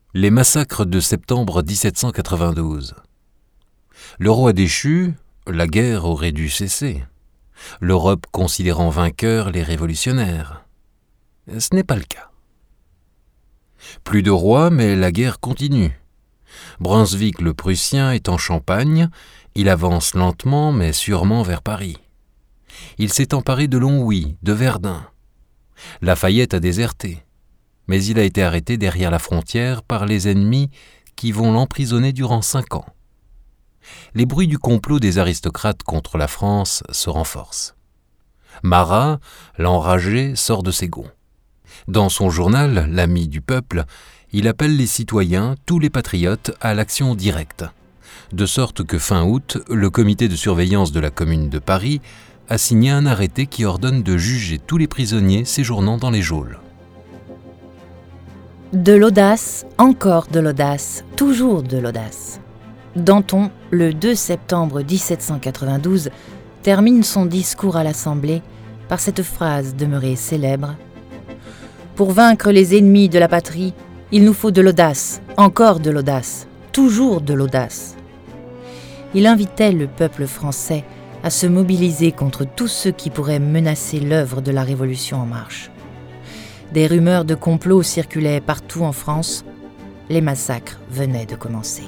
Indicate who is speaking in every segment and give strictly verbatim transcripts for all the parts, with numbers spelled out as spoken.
Speaker 1: Les massacres de septembre dix-sept cent quatre-vingt-douze. Le roi déchu, la guerre aurait dû cesser, l'Europe considérant vainqueurs les révolutionnaires. Ce n'est pas le cas. Plus de roi, mais la guerre continue. Brunswick le Prussien est en Champagne, il avance lentement mais sûrement vers Paris. Il s'est emparé de Longwy, de Verdun. Lafayette a déserté, mais il a été arrêté derrière la frontière par les ennemis qui vont l'emprisonner durant cinq ans. Les bruits du complot des aristocrates contre la France se renforcent. Marat, l'enragé, sort de ses gonds. Dans son journal, l'Ami du peuple, il appelle les citoyens, tous les patriotes, à l'action directe. De sorte que fin août, le comité de surveillance de la Commune de Paris a signé un arrêté qui ordonne de juger tous les prisonniers séjournant dans les geôles.
Speaker 2: De l'audace, encore de l'audace, toujours de l'audace. Danton, le deux septembre dix-sept cent quatre-vingt-douze, termine son discours à l'Assemblée par cette phrase demeurée célèbre. « Pour vaincre les ennemis de la patrie, il nous faut de l'audace, encore de l'audace, toujours de l'audace. » Il invitait le peuple français à se mobiliser contre tous ceux qui pourraient menacer l'œuvre de la Révolution en marche. Des rumeurs de complot circulaient partout en France. Les massacres venaient de commencer.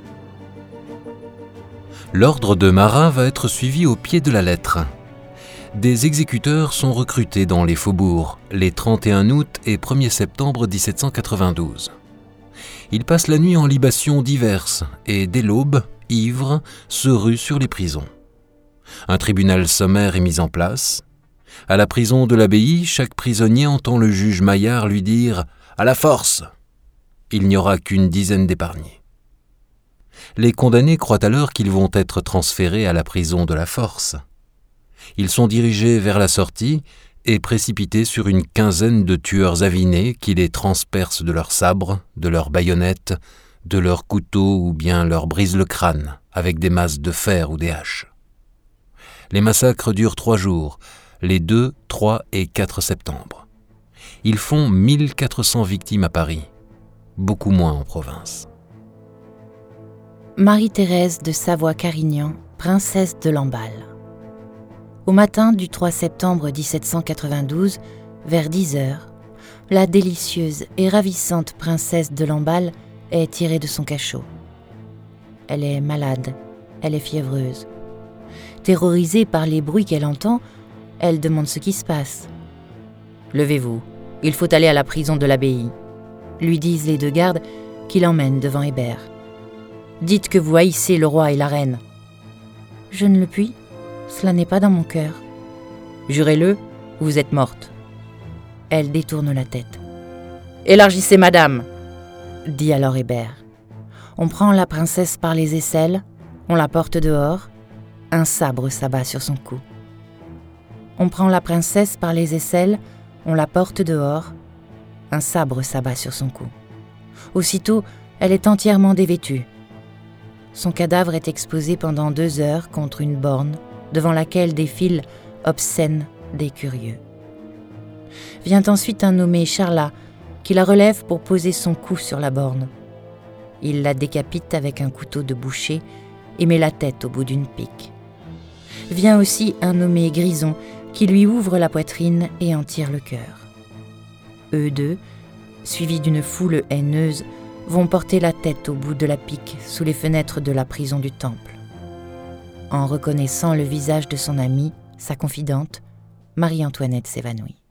Speaker 1: L'ordre de Marat va être suivi au pied de la lettre. Des exécuteurs sont recrutés dans les faubourgs les trente et un août et premier septembre dix-sept cent quatre-vingt-douze. Ils passent la nuit en libations diverses et, dès l'aube, ivres, se ruent sur les prisons. Un tribunal sommaire est mis en place. À la prison de l'Abbaye, chaque prisonnier entend le juge Maillard lui dire « À la force !» Il n'y aura qu'une dizaine d'épargnés. Les condamnés croient alors qu'ils vont être transférés à la prison de la Force. Ils sont dirigés vers la sortie et précipités sur une quinzaine de tueurs avinés qui les transpercent de leurs sabres, de leurs baïonnettes, de leurs couteaux ou bien leur brisent le crâne avec des masses de fer ou des haches. Les massacres durent trois jours, les deux, trois et quatre septembre. Ils font mille quatre cents victimes à Paris, beaucoup moins en province.
Speaker 2: Marie-Thérèse de Savoie-Carignan, princesse de Lamballe. Au matin du trois septembre dix-sept cent quatre-vingt-douze, vers dix heures, la délicieuse et ravissante princesse de Lamballe est tirée de son cachot. Elle est malade, elle est fiévreuse. Terrorisée par les bruits qu'elle entend, elle demande ce qui se passe. « Levez-vous, il faut aller à la prison de l'Abbaye », lui disent les deux gardes qui l'emmènent devant Hébert. « Dites que vous haïssez le roi et la reine. »« Je ne le puis, cela n'est pas dans mon cœur. »« Jurez-le, vous êtes morte. » Elle détourne la tête. « Élargissez, madame !» dit alors Hébert. On prend la princesse par les aisselles, on la porte dehors, un sabre s'abat sur son cou. On prend la princesse par les aisselles, on la porte dehors, un sabre s'abat sur son cou. Aussitôt, elle est entièrement dévêtue. Son cadavre est exposé pendant deux heures contre une borne devant laquelle défilent obscènes des curieux. Vient ensuite un nommé Charlat qui la relève pour poser son cou sur la borne. Il la décapite avec un couteau de boucher et met la tête au bout d'une pique. Vient aussi un nommé Grison qui lui ouvre la poitrine et en tire le cœur. Eux deux, suivis d'une foule haineuse, vont porter la tête au bout de la pique sous les fenêtres de la prison du Temple. En reconnaissant le visage de son amie, sa confidente, Marie-Antoinette s'évanouit.